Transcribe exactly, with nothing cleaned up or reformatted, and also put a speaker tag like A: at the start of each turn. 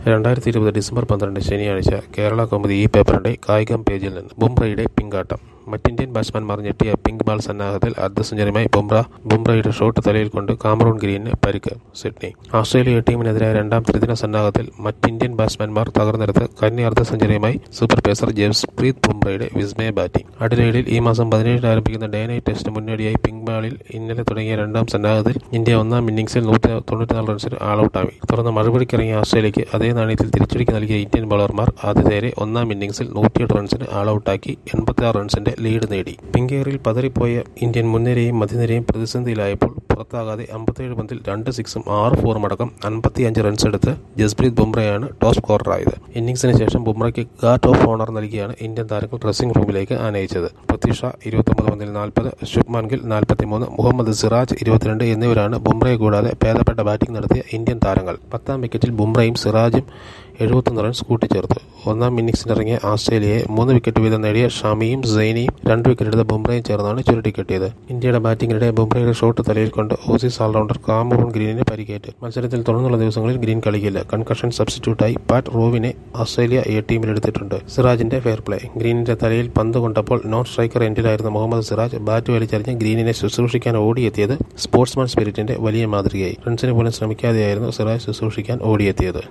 A: രണ്ടായിരത്തി ഇരുപത് ഡിസംബർ പന്ത്രണ്ട് ശനിയാഴ്ച കേരള കൗമുദി ഈ പേപ്പറിന്റെ കായികം പേജിൽ നിന്ന് ബുംറയുടെ പിങ്കാട്ടം. മറ്റിന്ത്യൻ ബാറ്റ്സ്മാൻമാർ ഞെട്ടിയ പിങ്ക് ബാൾ സന്നാഹത്തിൽ അർദ്ധ സെഞ്ചുറിയുമായി ബുംറ. ബുംറയുടെ ഷോട്ട് തലയിൽ കൊണ്ട് കാമറൂൺ ഗ്രീനിന് പരിക്ക്. സിഡ്നി. ഓസ്ട്രേലിയ ടീമിനെതിരായ രണ്ടാം ത്രിദിന സന്നാഹത്തിൽ മറ്റിന്ത്യൻ ബാറ്റ്സ്മാൻമാർ തകർന്നെടുത്ത് കന്നി അർദ്ധ സെഞ്ചുറിയുമായി സൂപ്പർ പേസർ ജസ്പ്രീത് ബുംറയുടെ വിസ്മയ ബാറ്റിംഗ്. അഡിലെയ്ഡിൽ ഈ മാസം പതിനേഴിന് ആരംഭിക്കുന്ന ഡേ നൈറ്റ് ടെസ്റ്റ് മുന്നോടിയായി പിങ്ക് ബാളിൽ ഇന്നലെ തുടങ്ങിയ രണ്ടാം സന്നാഹത്തിൽ ഇന്ത്യ ഒന്നാം ഇന്നിംഗ്സിൽ നൂറ്റി തൊണ്ണൂറ്റിനാല് റൺസിന് ആളൌട്ടായി. തുടർന്ന് മറുപടിക്കിറങ്ങിയ ഓസ്ട്രേലിയക്ക് അതേ നാണയത്തിൽ തിരിച്ചടിക്ക് നൽകിയ ഇന്ത്യൻ ബൗളർമാർ ആതിഥേയരെ ഒന്നാം ഇന്നിംഗ്സിൽ നൂറ്റിയെട്ട് റൺസിന് ആളൌട്ടാക്കി എൺപത്തിയാറ് റൺസിന്റെ ലീഡ് നേടി. പിങ്ക് എയറിൽ പതറിപ്പോയ ഇന്ത്യൻ മുൻനിരയും മധ്യനിരയും പ്രതിസന്ധിയിലായപ്പോൾ പുറത്താകാതെ അമ്പത്തിയേഴ് പന്തിൽ രണ്ട് സിക്സും ആറ് ഫോറും അടക്കം അൻപത്തിയഞ്ച് റൺസ് എടുത്ത് ജസ്പ്രീത് ബുംറയാണ് ടോപ്പ് സ്കോററായത്. ഇന്നിംഗ്സിന് ശേഷം ബുംറയ്ക്ക് ഗാർഡ് ഓഫ് ഓണർ നൽകിയാണ് ഇന്ത്യൻ താരങ്ങൾ ഡ്രസ്സിംഗ് റൂമിലേക്ക് ആനയിച്ചത്. പൃഥ്വി ഷാ ഇരുപത്തൊമ്പത് പന്തിൽ നാൽപ്പത്, ശുഭ്മാൻ ഗിൽ നാൽപ്പത്തിമൂന്ന്, മുഹമ്മദ് സിറാജ് ഇരുപത്തിരണ്ട് എന്നിവരാണ് ബുംറയെ കൂടാതെ ഭേദപ്പെട്ട ബാറ്റിംഗ് നടത്തിയ ഇന്ത്യൻ താരങ്ങൾ. പത്താം വിക്കറ്റിൽ ബുംറയും സിറാജും എഴുപത്തൊന്ന് റൺസ് കൂട്ടിച്ചേർത്തു. ഒന്നാം ഇന്നിംഗ്സിനിറങ്ങിയ ഓസ്ട്രേലിയയെ മൂന്ന് വിക്കറ്റ് വീതം നേടിയ ഷമിയും സൈനിയും രണ്ട് വിക്കറ്റെടുത്ത ബുംറയും ചേർന്നാണ് ചുരുട്ടിക്കെട്ടിയത്. ഇന്ത്യയുടെ ബാറ്റിംഗിനിടെ ബുംറയുടെ ഷോട്ട് തലയിൽ കൊണ്ട് ഓസീസ് ഓൾറൗണ്ടർ കാമറൂൺ ഗ്രീനിന് പരിക്കേറ്റ്. മത്സരത്തിൽ തുടർന്നുള്ള ദിവസങ്ങളിൽ ഗ്രീൻ കളിക്കില്ല. കൺകഷൻ സബ്സ്റ്റിറ്റ്യൂട്ടായി പാറ്റ് റോവിനെ ഓസ്ട്രേലിയ എ ടീമിലെടുത്തിട്ടുണ്ട്. സിറാജിന്റെ ഫെയർ പ്ലേ. ഗ്രീനിന്റെ തലയിൽ പന്ത് കൊണ്ടപ്പോൾ നോൺ സ്ട്രൈക്കർ എൻഡിലായിരുന്ന മുഹമ്മദ് സിറാജ് ബാറ്റ് വലിച്ചെറിഞ്ഞ് ഗ്രീനിനെ ശുശ്രൂഷിക്കാൻ ഓടിയെത്തിയത് സ്പോർട്സ്മാൻ സ്പിരിറ്റിന്റെ വലിയ മാതൃകയായി. റൺസിന് പോലും ശ്രമിക്കാതെയായിരുന്നു സിറാജ് ശുശ്രൂഷിക്കാൻ ഓടിയെത്തിയത്.